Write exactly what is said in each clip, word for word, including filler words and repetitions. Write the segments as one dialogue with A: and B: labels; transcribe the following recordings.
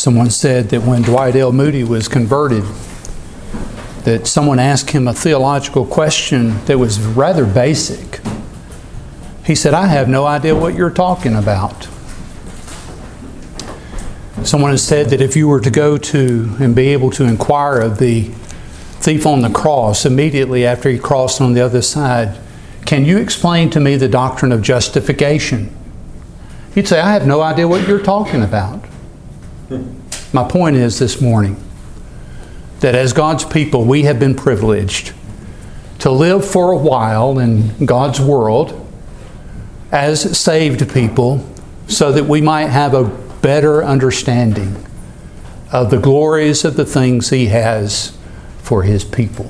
A: Someone said that when Dwight L. Moody was converted, that someone asked him a theological question that was rather basic. He said, "I have no idea what you're talking about." Someone has said that if you were to go to and be able to inquire of the thief on the cross immediately after he crossed on the other side, "Can you explain to me the doctrine of justification?" He'd say, "I have no idea what you're talking about." My point is this morning that as God's people, we have been privileged to live for a while in God's world as saved people so that we might have a better understanding of the glories of the things He has for His people.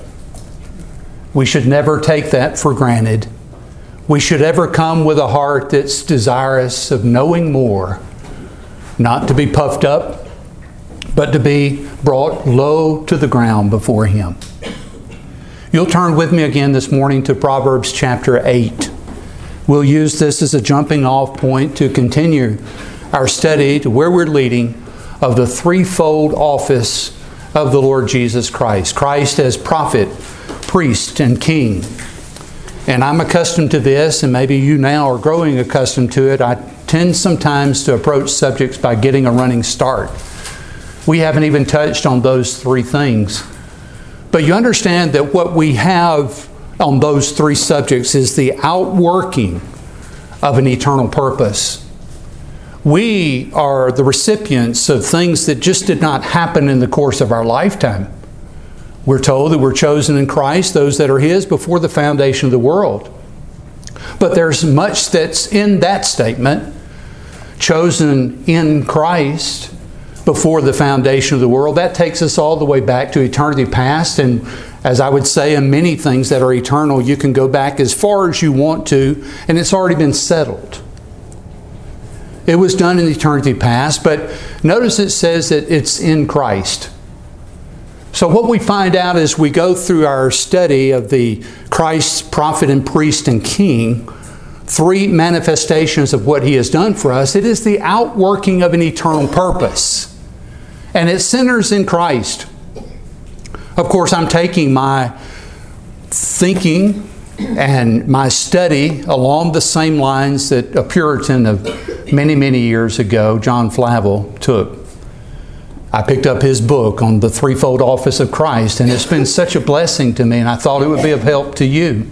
A: We should never take that for granted. We should ever come with a heart that's desirous of knowing more, not to be puffed up, but to be brought low to the ground before Him. You'll turn with me again this morning to Proverbs chapter eight. We'll use this as a jumping off point to continue our study to where we're leading of the threefold office of the Lord Jesus Christ. Christ as prophet, priest, and king. And I'm accustomed to this, and maybe you now are growing accustomed to it. I tend sometimes to approach subjects by getting a running start. We haven't even touched on those three things. But you understand that what we have on those three subjects is the outworking of an eternal purpose. We are the recipients of things that just did not happen in the course of our lifetime. We're told that we're chosen in Christ, those that are His, before the foundation of the world. But there's much that's in that statement, chosen in Christ before the foundation of the world. That takes us all the way back to eternity past. And as I would say, in many things that are eternal, you can go back as far as you want to, and it's already been settled. It was done in eternity past, but notice it says that it's in Christ. So what we find out as we go through our study of the Christ, prophet, and priest, and king, three manifestations of what He has done for us, it is the outworking of an eternal purpose. And it centers in Christ. Of course, I'm taking my thinking and my study along the same lines that a Puritan of many, many years ago, John Flavel, took. I picked up his book on the threefold office of Christ, and it's been such a blessing to me, and I thought it would be of help to you.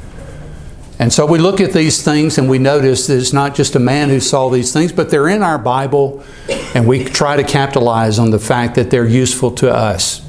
A: And so we look at these things and we notice that it's not just a man who saw these things, but they're in our Bible, and we try to capitalize on the fact that they're useful to us.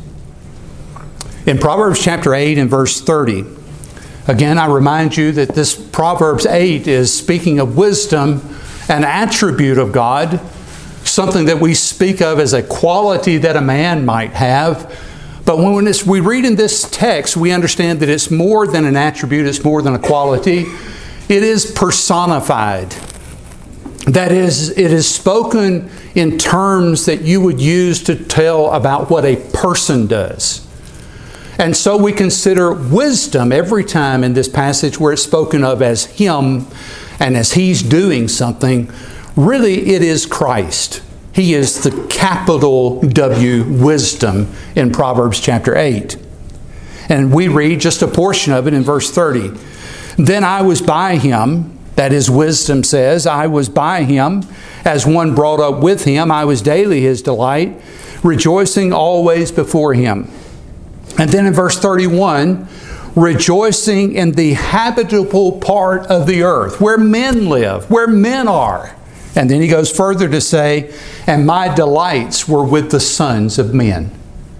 A: In Proverbs chapter eight and verse thirty, again, I remind you that this Proverbs eight is speaking of wisdom, an attribute of God, something that we speak of as a quality that a man might have. But when it's, we read in this text, we understand that it's more than an attribute, it's more than a quality. It is personified. That is, it is spoken in terms that you would use to tell about what a person does. And so we consider wisdom every time in this passage where it's spoken of as Him and as He's doing something. Really, it is Christ. He is the capital W, wisdom, in Proverbs chapter eight. And we read just a portion of it in verse thirty. Then I was by Him, that is, wisdom says, I was by Him, as one brought up with Him. I was daily His delight, rejoicing always before Him. And then in verse thirty-one, rejoicing in the habitable part of the earth, where men live, where men are. And then he goes further to say, and my delights were with the sons of men.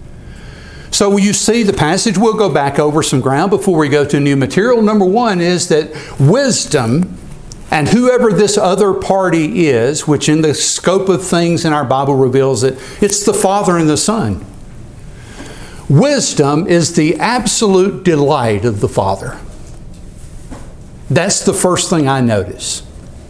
A: So you see the passage. We'll go back over some ground before we go to new material. Number one is that wisdom, and whoever this other party is, which in the scope of things in our Bible reveals it, it's the Father and the Son. Wisdom is the absolute delight of the Father. That's the first thing I notice.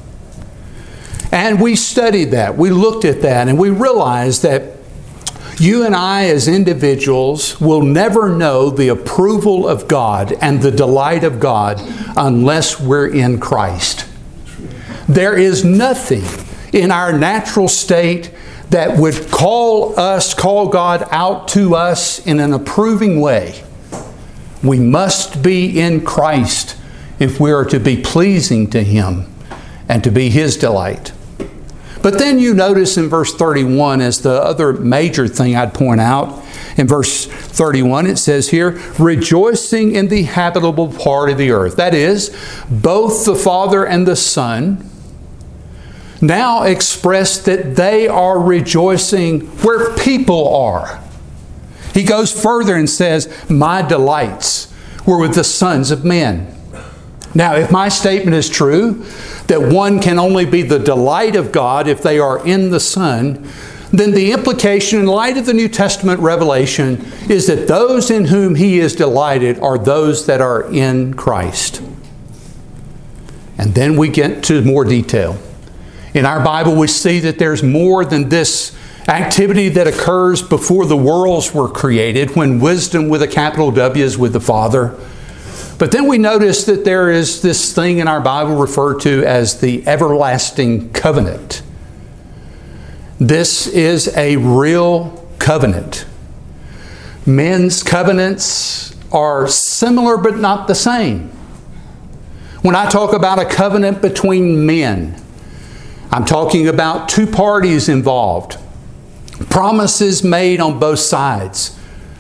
A: And we studied that, we looked at that, and we realized that you and I as individuals will never know the approval of God and the delight of God unless we're in Christ. There is nothing in our natural state that would call us, call God out to us in an approving way. We must be in Christ if we are to be pleasing to Him and to be His delight. But then you notice in verse thirty-one, as the other major thing I'd point out, in verse thirty-one it says here, rejoicing in the habitable part of the earth. That is, both the Father and the Son now express that they are rejoicing where people are. He goes further and says, my delights were with the sons of men. Now, if my statement is true, that one can only be the delight of God if they are in the Son, then the implication in light of the New Testament revelation is that those in whom He is delighted are those that are in Christ. And then we get to more detail. In our Bible, we see that there's more than this activity that occurs before the worlds were created, when wisdom with a capital W is with the Father. But then we notice that there is this thing in our Bible referred to as the everlasting covenant. This is a real covenant. Men's covenants are similar but not the same. When I talk about a covenant between men, I'm talking about two parties involved. Promises made on both sides.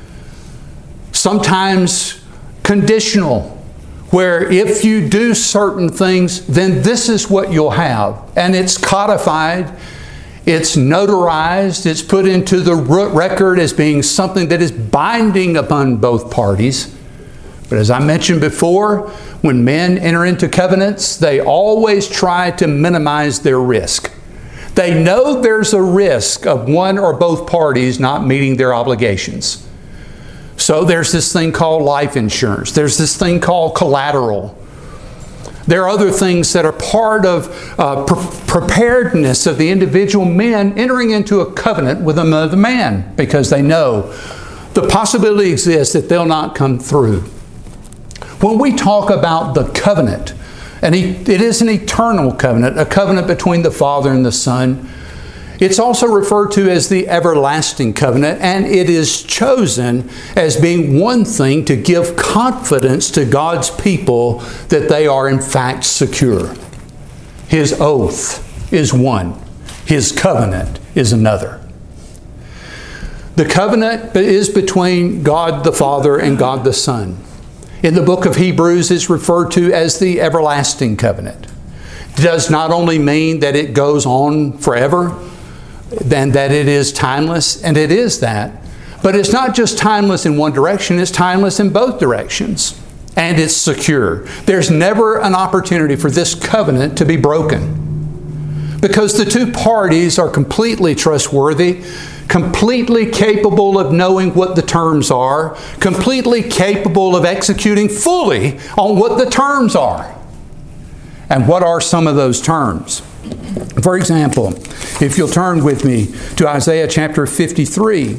A: Sometimes conditional, where if you do certain things, then this is what you'll have. And it's codified, it's notarized, it's put into the record as being something that is binding upon both parties. But as I mentioned before, when men enter into covenants, they always try to minimize their risk. They know there's a risk of one or both parties not meeting their obligations. So there's this thing called life insurance. There's this thing called collateral. There are other things that are part of uh, pre- preparedness of the individual men entering into a covenant with another man, because they know the possibility exists that they'll not come through. When we talk about the covenant, and it is an eternal covenant, a covenant between the Father and the Son, it's also referred to as the everlasting covenant, and it is chosen as being one thing to give confidence to God's people that they are in fact secure. His oath is one. His covenant is another. The covenant is between God the Father and God the Son. In the book of Hebrews, it's referred to as the everlasting covenant. It does not only mean that it goes on forever, and that it is timeless, and it is that, but it's not just timeless in one direction, it's timeless in both directions. And it's secure. There's never an opportunity for this covenant to be broken, because the two parties are completely trustworthy, completely capable of knowing what the terms are, completely capable of executing fully on what the terms are. And what are some of those terms? For example, if you'll turn with me to Isaiah chapter fifty-three.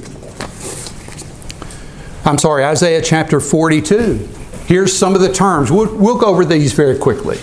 A: I'm sorry, Isaiah chapter forty-two. Here's some of the terms. We'll, we'll go over these very quickly.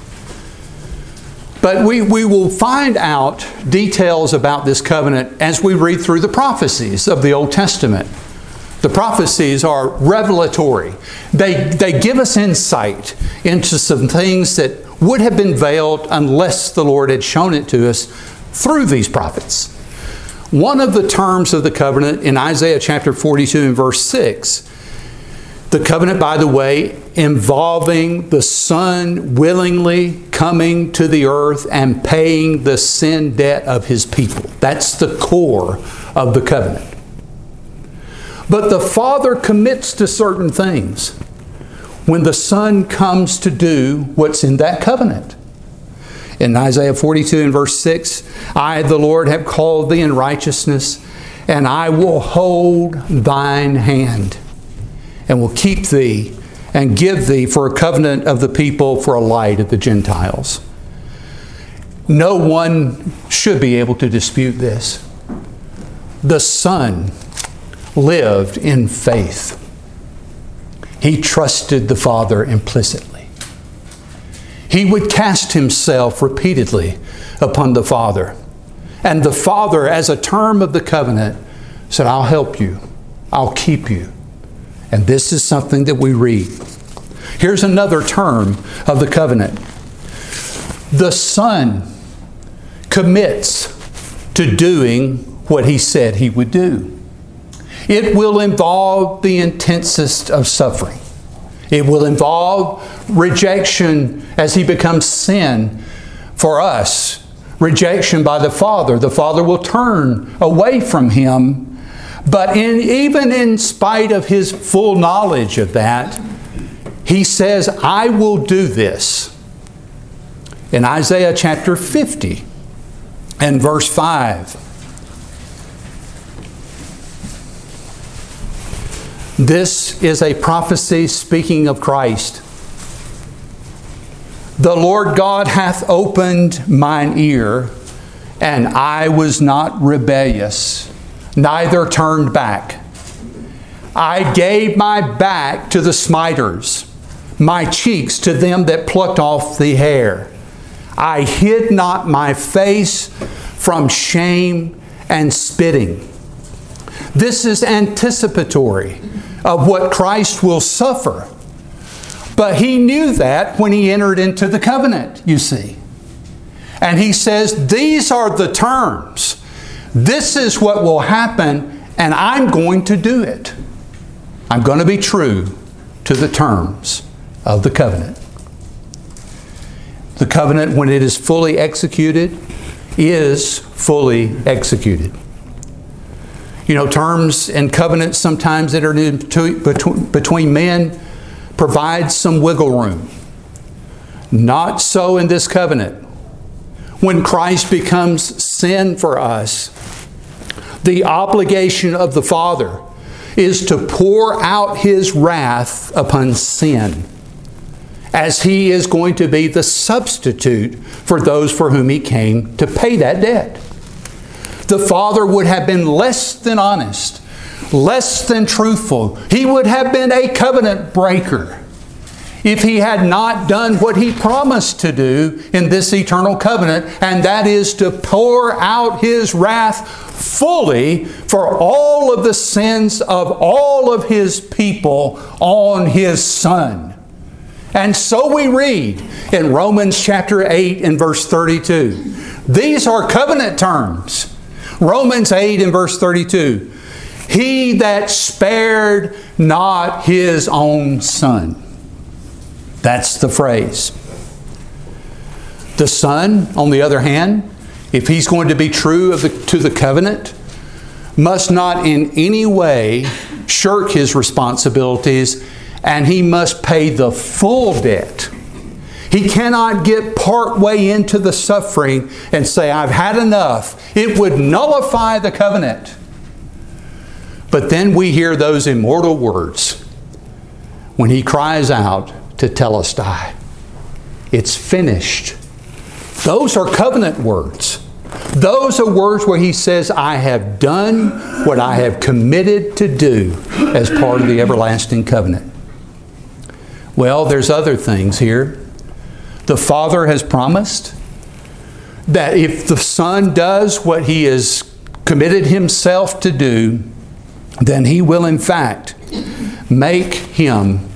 A: But we, we will find out details about this covenant as we read through the prophecies of the Old Testament. The prophecies are revelatory. They, they give us insight into some things that would have been veiled unless the Lord had shown it to us through these prophets. One of the terms of the covenant in Isaiah chapter forty-two and verse six, the covenant, by the way, involving the Son willingly coming to the earth and paying the sin debt of His people. That's the core of the covenant. But the Father commits to certain things when the Son comes to do what's in that covenant. In Isaiah forty-two and verse six, I, the Lord, have called thee in righteousness, and I will hold thine hand, and will keep thee, and give thee for a covenant of the people, for a light of the Gentiles. No one should be able to dispute this. The Son lived in faith. He trusted the Father implicitly. He would cast Himself repeatedly upon the Father. And the Father, as a term of the covenant, said, I'll help you. I'll keep you. And this is something that we read. Here's another term of the covenant. The Son commits to doing what He said He would do. It will involve the intensest of suffering. It will involve rejection as He becomes sin for us. Rejection by the Father. The Father will turn away from Him. But in, even in spite of His full knowledge of that, He says, I will do this. In Isaiah chapter fifty and verse five, this is a prophecy speaking of Christ. The Lord God hath opened mine ear, and I was not rebellious, neither turned back. I gave my back to the smiters, my cheeks to them that plucked off the hair. I hid not my face from shame and spitting. This is anticipatory of what Christ will suffer. But He knew that when He entered into the covenant, you see. And He says, these are the terms. This is what will happen, and I'm going to do it. I'm going to be true to the terms of the covenant. The covenant, when it is fully executed, is fully executed. You know, terms and covenants sometimes that are between men provide some wiggle room. Not so in this covenant. When Christ becomes sin for us, the obligation of the Father is to pour out His wrath upon sin, as He is going to be the substitute for those for whom He came to pay that debt. The Father would have been less than honest, less than truthful. He would have been a covenant breaker if He had not done what He promised to do in this eternal covenant, and that is to pour out His wrath fully for all of the sins of all of His people on His Son. And so we read in Romans chapter eight and verse thirty-two. These are covenant terms. Romans eight and verse thirty-two. He that spared not His own Son. That's the phrase. The Son, on the other hand, if He's going to be true of the, to the covenant, must not in any way shirk His responsibilities, and He must pay the full debt. He cannot get part way into the suffering and say, I've had enough. It would nullify the covenant. But then we hear those immortal words when He cries out to Telestai, it's finished. Those are covenant words. Those are words where He says, I have done what I have committed to do as part of the everlasting covenant. Well, there's other things here. The Father has promised that if the Son does what He has committed Himself to do, then He will in fact make Him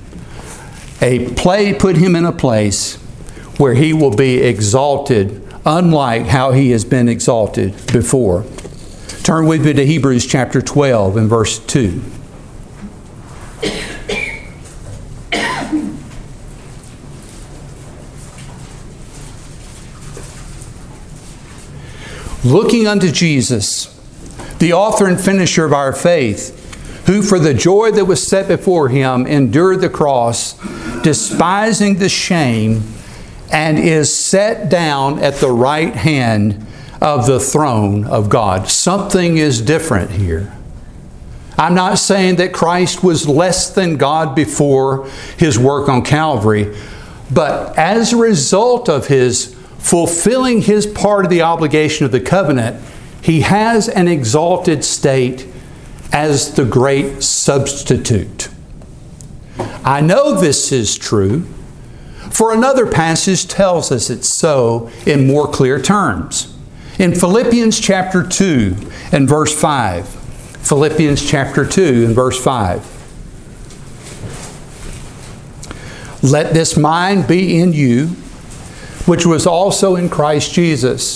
A: a play, put Him in a place where He will be exalted, unlike how He has been exalted before. Turn with me to Hebrews chapter twelve and verse two. Looking unto Jesus, the author and finisher of our faith, who for the joy that was set before Him endured the cross, despising the shame, and is set down at the right hand of the throne of God. Something is different here. I'm not saying that Christ was less than God before His work on Calvary, but as a result of His fulfilling His part of the obligation of the covenant, He has an exalted state as the great substitute. I know this is true, for another passage tells us it's so in more clear terms. In Philippians chapter two and verse five, Philippians chapter two and verse five, let this mind be in you, which was also in Christ Jesus,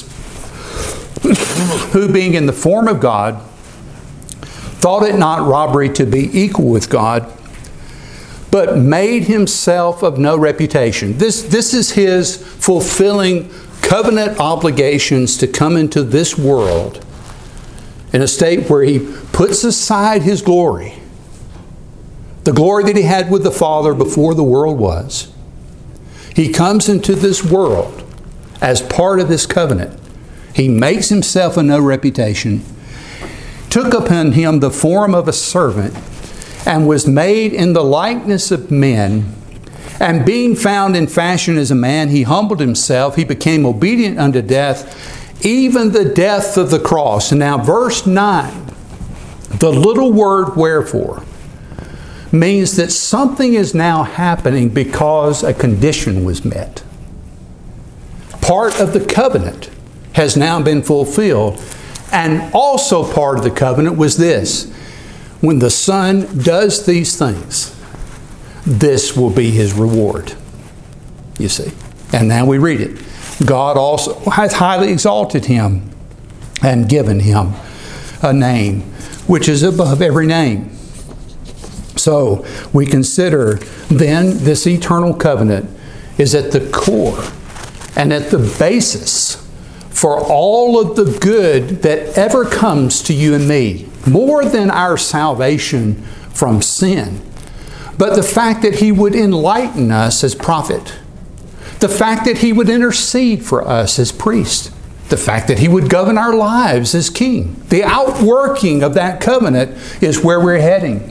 A: who being in the form of God, thought it not robbery to be equal with God, but made himself of no reputation. This, this is his fulfilling covenant obligations to come into this world in a state where he puts aside his glory, the glory that he had with the Father before the world was. He comes into this world as part of this covenant. He makes himself of no reputation, took upon him the form of a servant, and was made in the likeness of men. And being found in fashion as a man, he humbled himself. He became obedient unto death, even the death of the cross. And now verse nine, the little word wherefore, means that something is now happening because a condition was met. Part of the covenant has now been fulfilled. And also part of the covenant was this: when the Son does these things, this will be his reward. You see. And now we read it. God also hath highly exalted him and given him a name which is above every name. So we consider then this eternal covenant is at the core and at the basis for all of the good that ever comes to you and me, more than our salvation from sin, but the fact that he would enlighten us as prophet, the fact that he would intercede for us as priest, the fact that he would govern our lives as king. The outworking of that covenant is where we're heading.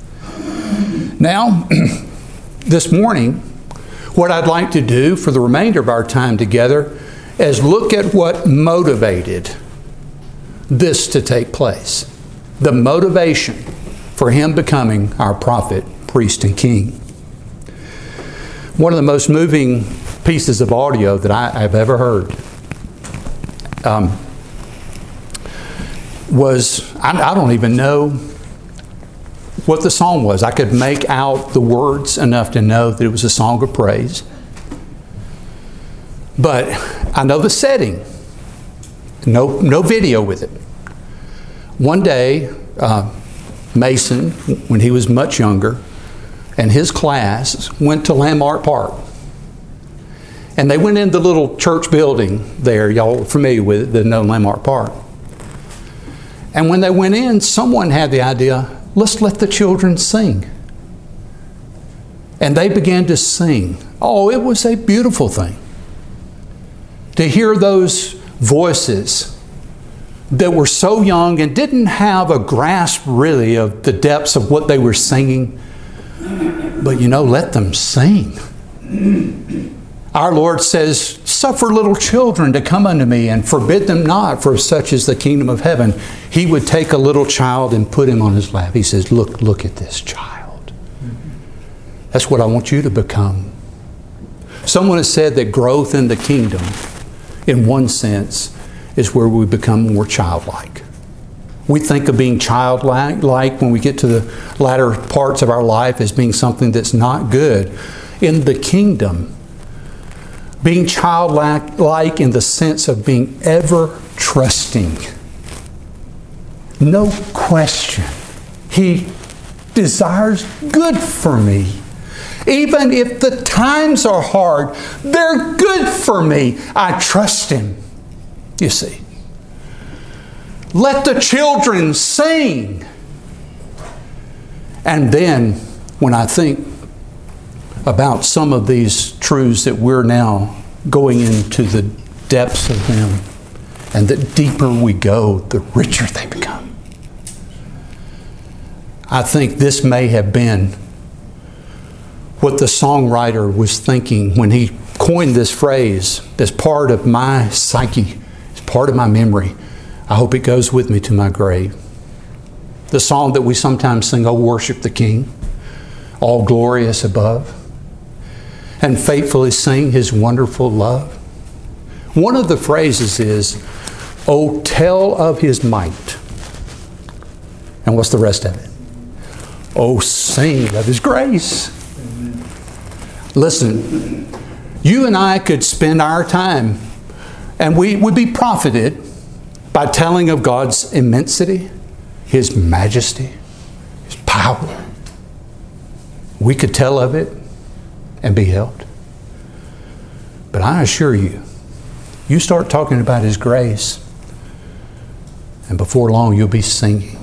A: Now, this morning, what I'd like to do for the remainder of our time together is look at what motivated this to take place. The motivation for him becoming our prophet, priest, and king. One of the most moving pieces of audio that I, I've ever heard um, was, I, I don't even know what the song was. I could make out the words enough to know that it was a song of praise. But I know the setting. No, no video with it. One day, uh, Mason, when he was much younger, and his class went to Landmark Park. And they went in the little church building there. Y'all are familiar with it, that know Landmark Park. And when they went in, someone had the idea, let's let the children sing. And they began to sing. Oh, it was a beautiful thing to hear those voices that were so young and didn't have a grasp really of the depths of what they were singing. But you know, let them sing. Our Lord says, suffer little children to come unto me and forbid them not, for such is the kingdom of heaven. He would take a little child and put him on his lap. He says, look, look at this child. That's what I want you to become. Someone has said that growth in the kingdom, in one sense, is where we become more childlike. We think of being childlike like when we get to the latter parts of our life as being something that's not good. In the kingdom, being childlike like in the sense of being ever trusting. No question. He desires good for me. Even if the times are hard, they're good for me. I trust him. You see. Let the children sing. And then, when I think about some of these truths that we're now going into the depths of them, and the deeper we go, the richer they become. I think this may have been what the songwriter was thinking when he coined this phrase as part of my psyche, as part of my memory. I hope it goes with me to my grave. The song that we sometimes sing, "Oh, worship the King, all glorious above, and faithfully sing His wonderful love." One of the phrases is, Oh, tell of His might. And what's the rest of it? Oh, sing of His grace. Amen. Listen, you and I could spend our time, and we would be profited by telling of God's immensity, His majesty, His power. We could tell of it and be helped. But I assure you, you start talking about His grace, and before long you'll be singing.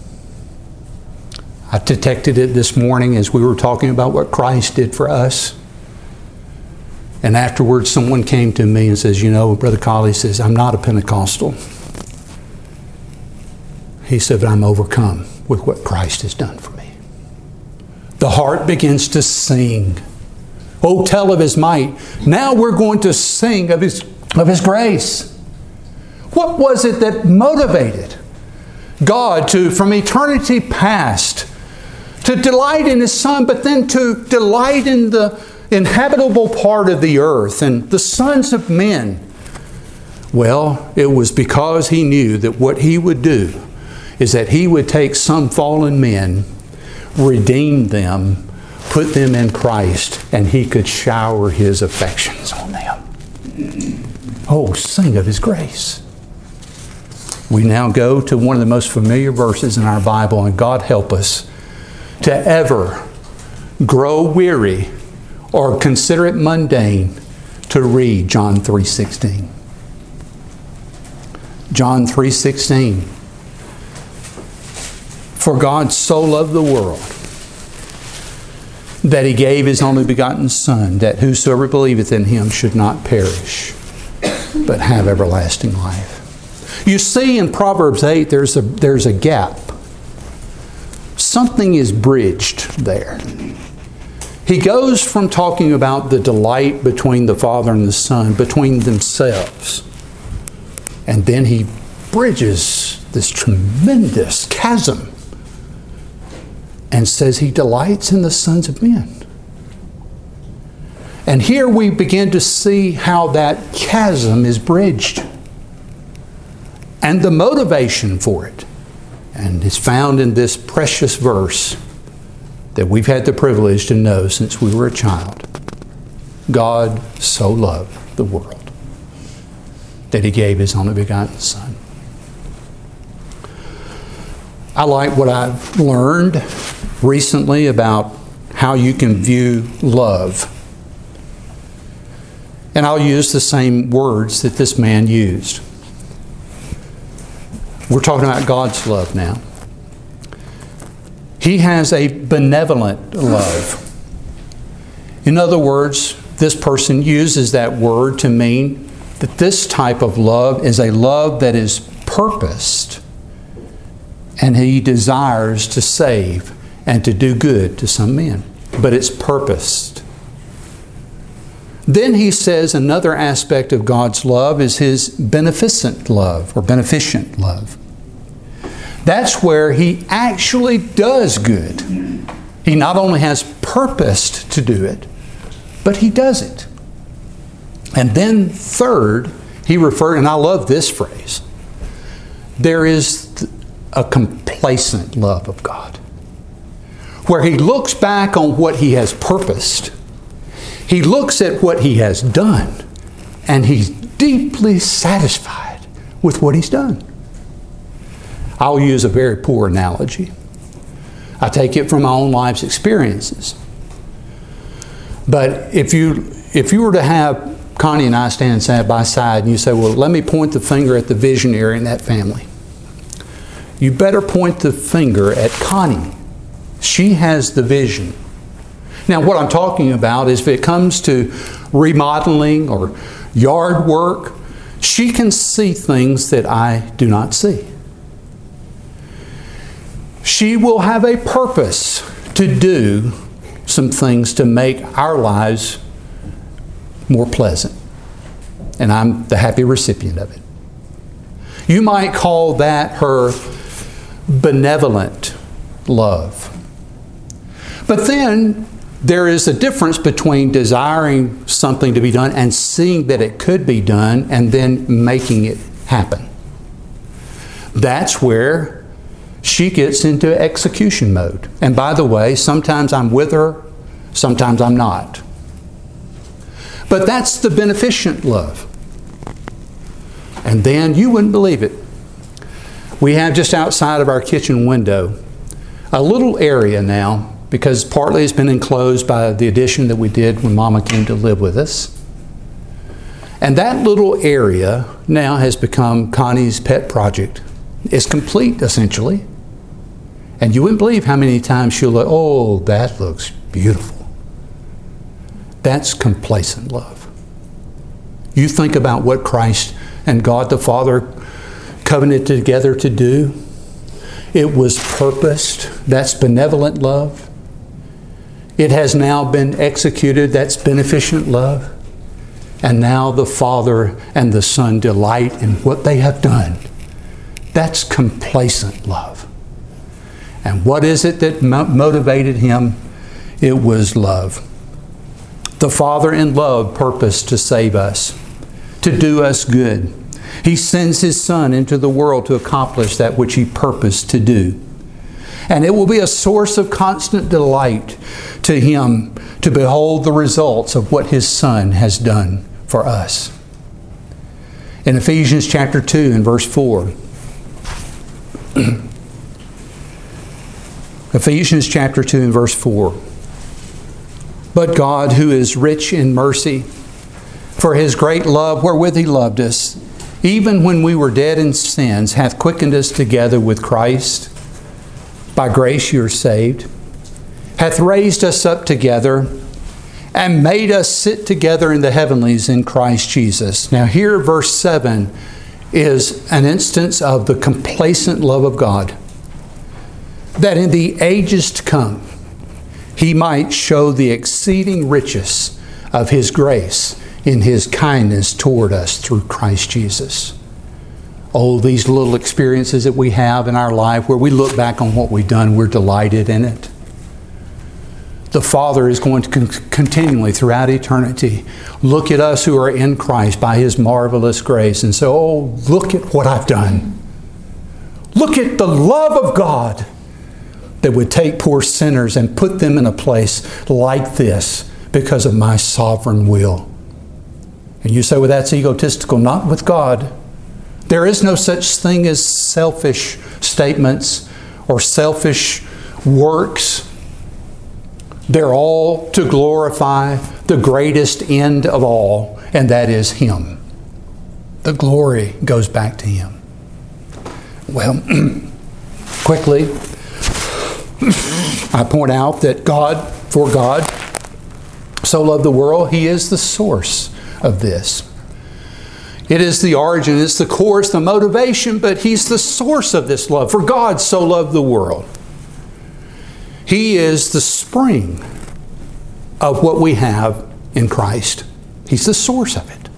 A: I detected it this morning as we were talking about what Christ did for us. And afterwards someone came to me and says, you know, Brother Colley says, I'm not a Pentecostal. He said, but I'm overcome with what Christ has done for me. The heart begins to sing. Oh, tell of His might. Now we're going to sing of His, of His grace. What was it that motivated God to, from eternity past, to delight in His Son, but then to delight in the inhabitable part of the earth and the sons of men? Well, it was because He knew that what He would do is that He would take some fallen men, redeem them, put them in Christ, and He could shower His affections on them. Oh, sing of His grace. We now go to one of the most familiar verses in our Bible, and God help us to ever grow weary or consider it mundane to read John three sixteen. John three sixteen. For God so loved the world that He gave His only begotten Son, that whosoever believeth in Him should not perish, but have everlasting life. You see in Proverbs eight, there's a, there's a gap. Something is bridged there. He goes from talking about the delight between the Father and the Son, between themselves, and then He bridges this tremendous chasm and says He delights in the sons of men. And here we begin to see how that chasm is bridged and the motivation for it. And it's found in this precious verse that we've had the privilege to know since we were a child. God so loved the world that He gave His only begotten Son. I like what I've learned recently about how you can view love. And I'll use the same words that this man used. We're talking about God's love now. He has a benevolent love. In other words, this person uses that word to mean that this type of love is a love that is purposed, and He desires to save and to do good to some men. But it's purposed. Then he says another aspect of God's love is His beneficent love or beneficent love. That's where He actually does good. He not only has purposed to do it, but He does it. And then third, he referred, and I love this phrase, there is a complacent love of God, where He looks back on what He has purposed. He looks at what He has done, and He's deeply satisfied with what He's done. I'll use a very poor analogy. I take it from my own life's experiences. But if you if you were to have Connie and I stand side by side and you say, well, let me point the finger at the visionary in that family. You better point the finger at Connie. She has the vision. Now, what I'm talking about is if it comes to remodeling or yard work, she can see things that I do not see. She will have a purpose to do some things to make our lives more pleasant. And I'm the happy recipient of it. You might call that her benevolent love. But then there is a difference between desiring something to be done and seeing that it could be done and then making it happen. that's where she gets into execution mode. And by the way, sometimes I'm with her, sometimes I'm not. But that's the beneficent love. And then, you wouldn't believe it, we have just outside of our kitchen window a little area now, because partly it's been enclosed by the addition that we did when Mama came to live with us. And that little area now has become Connie's pet project. It's complete, essentially. And you wouldn't believe how many times she'll look, oh, that looks beautiful. That's complacent love. You think about what Christ and God the Father covenanted together to do. It was purposed. That's benevolent love. It has now been executed. That's beneficent love. And now the Father and the Son delight in what they have done. That's complacent love. And what is it that mo- motivated him? It was love. The Father in love purposed to save us, to do us good. He sends His Son into the world to accomplish that which He purposed to do. And it will be a source of constant delight to Him to behold the results of what His Son has done for us. In Ephesians chapter two and verse four, Ephesians chapter two and verse four, but God, who is rich in mercy, for His great love wherewith He loved us, even when we were dead in sins, hath quickened us together with Christ. By grace you are saved, hath raised us up together, and made us sit together in the heavenlies in Christ Jesus. Now here, verse seven is an instance of the complacent love of God, that in the ages to come, He might show the exceeding riches of His grace in His kindness toward us through Christ Jesus. Oh, these little experiences that we have in our life where we look back on what we've done, we're delighted in it. The Father is going to con- continually, throughout eternity, look at us who are in Christ by His marvelous grace and say, oh, look at what I've done. Look at the love of God that would take poor sinners and put them in a place like this because of my sovereign will. And you say, well, that's egotistical. Not with God. There is no such thing as selfish statements or selfish works. They're all to glorify the greatest end of all, and that is Him. The glory goes back to Him. Well, quickly, I point out that God, for God, so loved the world, He is the source of this. It is the origin, it's the core, it's the motivation, but He's the source of this love. For God so loved the world. He is the spring of what we have in Christ. He's the source of it.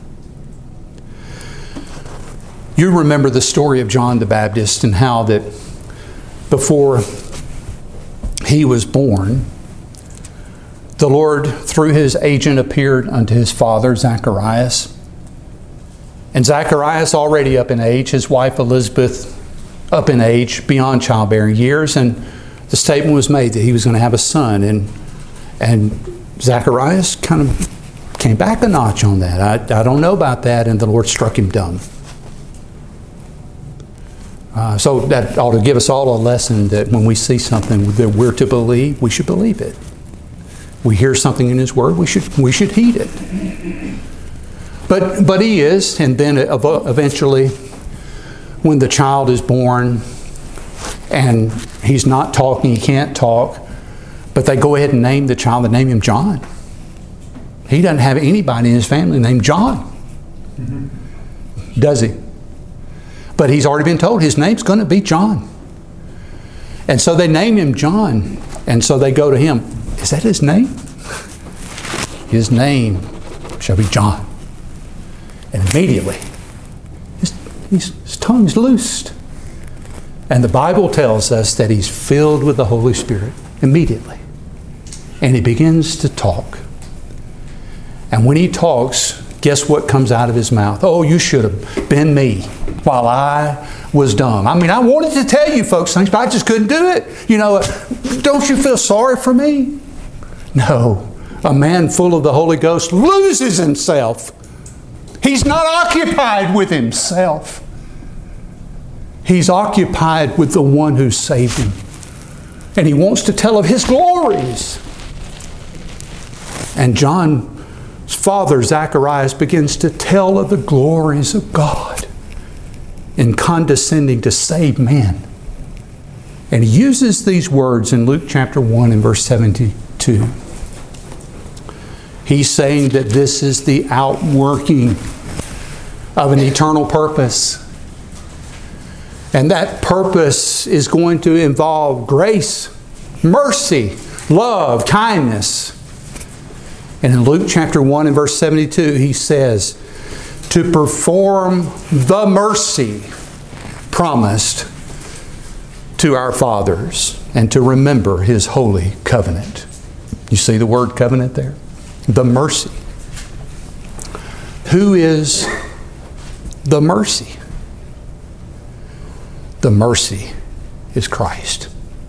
A: You remember the story of John the Baptist and how that before he was born, the Lord, through His agent, appeared unto his father, Zacharias. And Zacharias, already up in age, his wife Elizabeth, up in age, beyond childbearing years, and the statement was made that he was going to have a son. And, and Zacharias kind of came back a notch on that. I, I don't know about that, and the Lord struck him dumb. Uh, so that ought to give us all a lesson that when we see something that we're to believe, we should believe it. We hear something in His Word, we should we should heed it. But but He is, and then eventually, when the child is born, and he's not talking, he can't talk, but they go ahead and name the child. They name him John. He doesn't have anybody in his family named John, mm-hmm. does he? But he's already been told his name's going to be John. And so they name him John, and so they go to him. Is that his name? His name shall be John. And immediately, his, his, his tongue's loosed. And the Bible tells us that he's filled with the Holy Spirit immediately. And he begins to talk. And when he talks, guess what comes out of his mouth? Oh, you should have been me while I was dumb. I mean, I wanted to tell you folks things, but I just couldn't do it. You know, uh, don't you feel sorry for me? No. A man full of the Holy Ghost loses himself. He's not occupied with himself. He's occupied with the one who saved him. And he wants to tell of His glories. And John's father, Zacharias, begins to tell of the glories of God in condescending to save man. And he uses these words in Luke chapter one and verse seventy-two. He's saying that this is the outworking of an eternal purpose. And that purpose is going to involve grace, mercy, love, kindness. And in Luke chapter one and verse seventy-two, he says, to perform the mercy promised to our fathers and to remember His holy covenant. You see the word covenant there? The mercy. Who is the mercy? The mercy is Christ.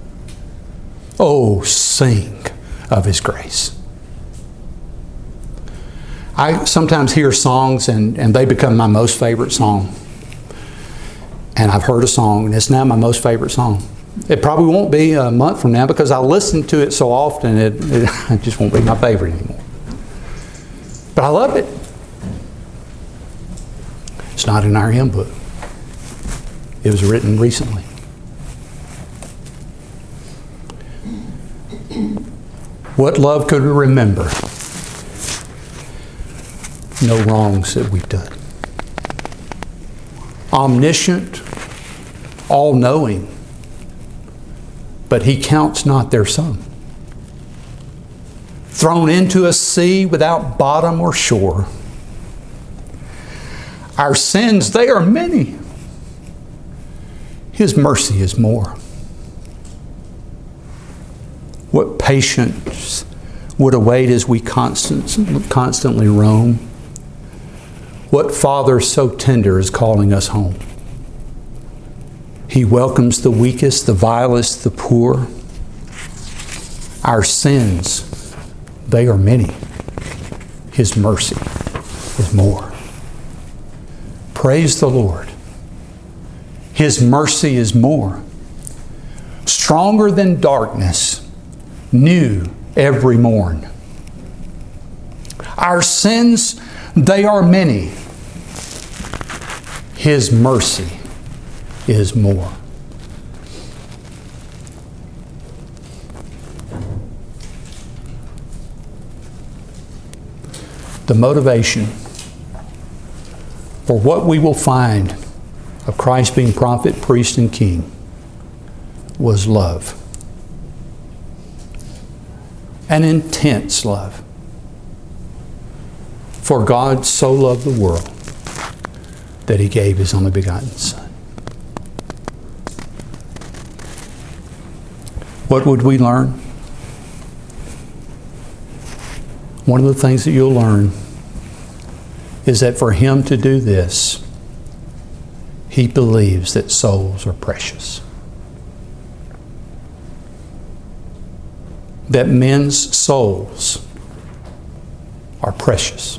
A: Oh, sing of His grace. I sometimes hear songs and, and they become my most favorite song. And I've heard a song and it's now my most favorite song. It probably won't be a month from now because I listen to it so often it, it, it just won't be my favorite anymore. But I love it. It's not in our hymn book. It was written recently. What love could we remember? No wrongs that we've done. Omniscient, all-knowing, but He counts not their sum. Thrown into a sea without bottom or shore. Our sins, they are many. His mercy is more. What patience would await as we constant, constantly roam? What Father so tender is calling us home? He welcomes the weakest, the vilest, the poor. Our sins, they are many. His mercy is more. Praise the Lord. His mercy is more. Stronger than darkness, new every morn. Our sins, they are many. His mercy is more. The motivation for what we will find of Christ being prophet, priest, and king was love. An intense love. For God so loved the world that He gave His only begotten Son. What would we learn? One of the things that you'll learn is that for Him to do this, He believes that souls are precious. That men's souls are precious.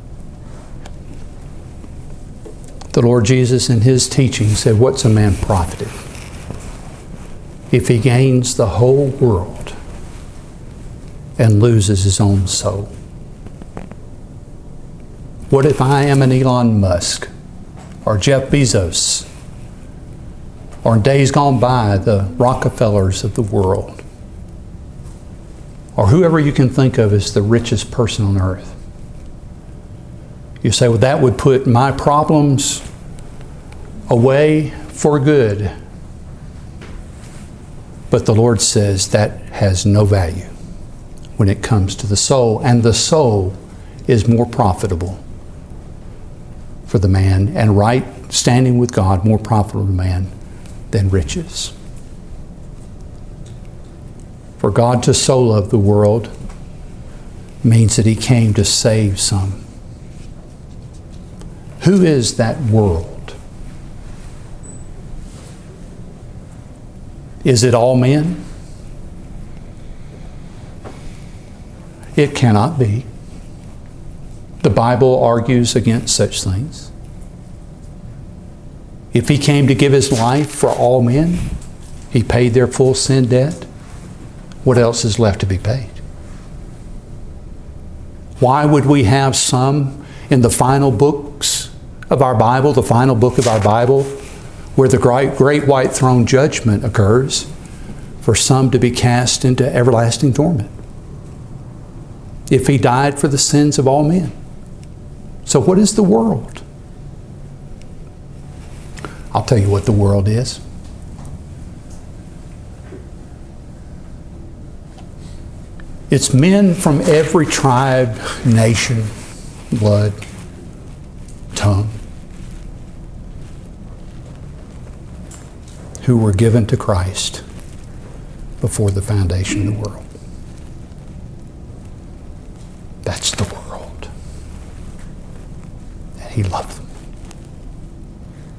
A: The Lord Jesus in His teaching said, what's a man profited if he gains the whole world and loses his own soul? What if I am an Elon Musk or Jeff Bezos or in days gone by the Rockefellers of the world or whoever you can think of as the richest person on earth? You say, well, that would put my problems away for good. But the Lord says that has no value when it comes to the soul, and the soul is more profitable for the man, and right standing with God more profitable for the man than riches. For God to so love the world means that He came to save some. Who is that world? Is it all men? It cannot be. The Bible argues against such things. If He came to give His life for all men, He paid their full sin debt. What else is left to be paid? Why would we have some in the final books of our Bible, the final book of our Bible, where the great, great white throne judgment occurs, for some to be cast into everlasting torment? If He died for the sins of all men. So what is the world? I'll tell you what the world is. It's men from every tribe, nation, blood, tongue, who were given to Christ before the foundation of the world. That's the world. And He loved them.